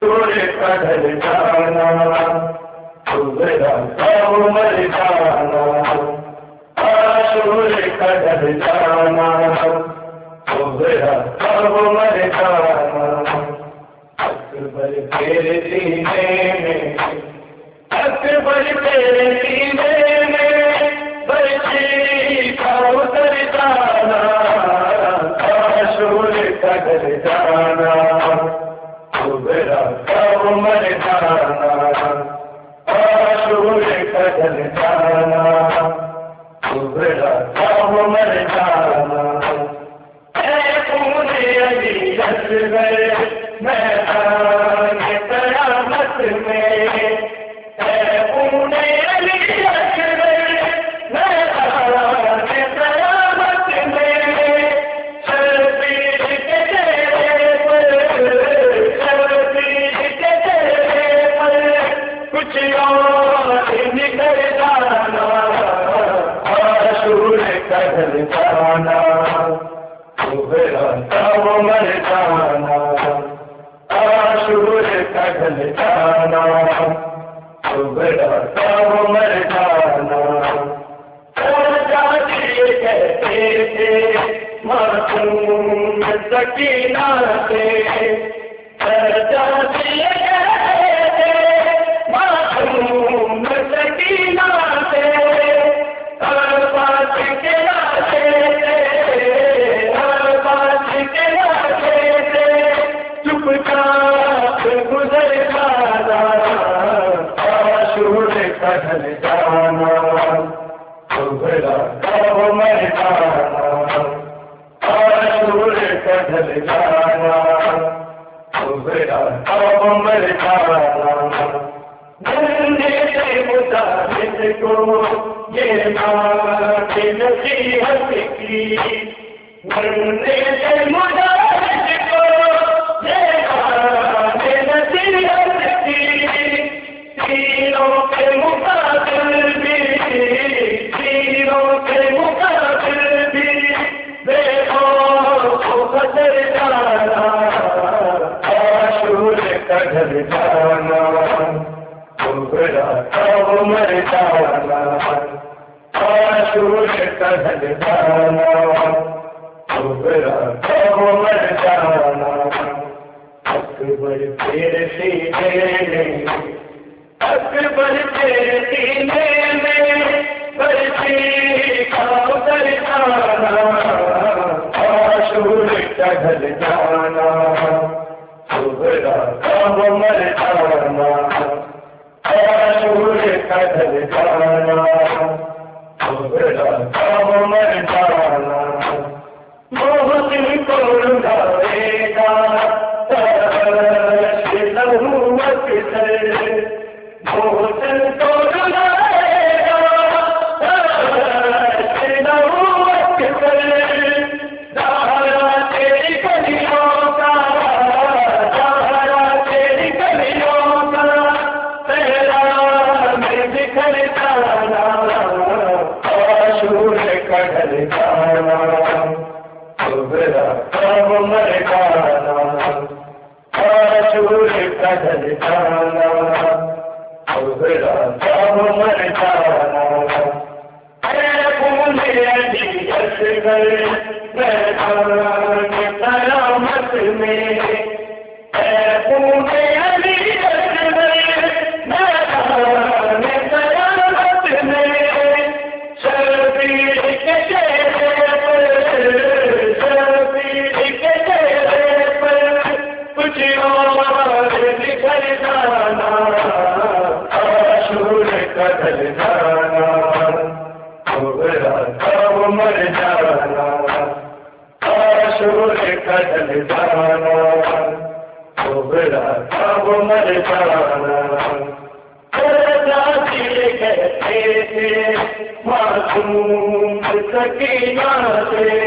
सूर्य का ढल जाना, सुबह कब मर जाना, सूर्य का ढल जाना, सुबह कब मर जाना। अकबर तेरे सीने में, अकबर तेरे सीने में बरसी का उतर जाना, सूर्य का ढल जाना, सुबह कब मर जाना, सूर्य का ढल जाना, सुबह कब मर जाना। ऐ पूरे अली असगर मैदान क़यामत में, ऐ पूरे अली असगर मैदान क़यामत में, शर्बीर के चेहरे पर, शर्बीर के चेहरे पर कुछ और निकल जाना, सूर्य का ढल जाना, सुबह कब मर जाना, सूर्य का ढल जाना, सुबह कब मर जाना। जाती कहते थे मासूम सकीना से, जाती कहते थे मासूम सकीना से, हर बात के लाते थे, हर बात के लाते थे, चुपचाप गुजर जाना, सूर्य का ढल जाना, सुबह कब मर जाना, सूर्य का ढल जाना, सुबह कब मर जाना। धन्य से मुजाहिद को ये माँ की नसीहत की, धन्य से मुजाहिद को ये माँ की नसीहत की, तीरों के मुकाबिल भी, तीरों के मुकाबिल भी बेखौफ बदल जाना, सूर्य का ढल जाना, सुबह कब मर जाना, सूर्य का ढल जाना, सुबह कब मर जाना। अकबर तेरे सीने में, अकबर तेरे सीने में बरसी का उतर जाना, सूर्य का ढल जाना, सुबह कब मर जाना, सूर्य का ढल जाना, सुबह कब मर जाना। मोहसिन को रुलाएगा तरस नबूवत से, मोहसिन को रुलाएगा तरस नबूवत से, ज़हरा तेरी गलियों का, ज़हरा तेरी गलियों का तेरा में बिखर जाना, सूर्य का ढल जाना, सुबह कब मर जाना, सूर्य का ढल जाना, सुबह कब मर जाना। ऐ पूरे अली असगर मैदान क़यामत में, ऐ पूरे अली असगर मैदान क़यामत में, शर्बीर के चेहरे पर, शर्बीर के चेहरे पर कुछ और निकल जाना, सूर्य का ढल जाना, सुबह कब मर जाना, सूर्य का ढल जाना, सुबह कब मर जाना। जाती कहते थे मासूम सकीना से,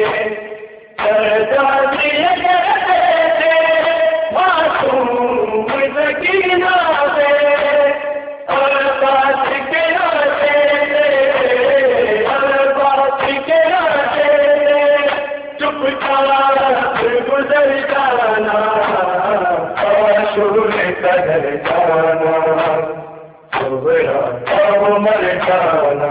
जाती कहते थे मासूम सकीना से, हर बात के लाते थे, हर बात के लाते थे, चुपचाप गुजर जाना, सूर्य का कदर जाना, सुबरा कब मर जाना,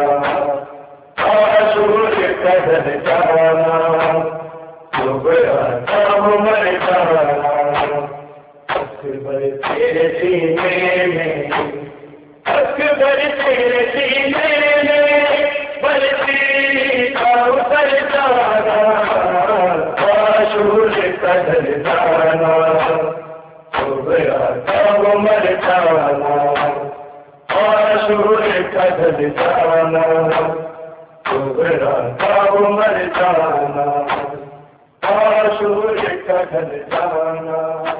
आशूर कदर जाना, सुबरा कब मर जाना। अकबर तेरे सीने में, अकबर तेरे सीने में बरसी का उतर जाना, आशूर कदर जाना, सुबरा कब मर जाना, आशूर कदर जाना, सुबरा कब मर जाना, आशूर कदर जाना।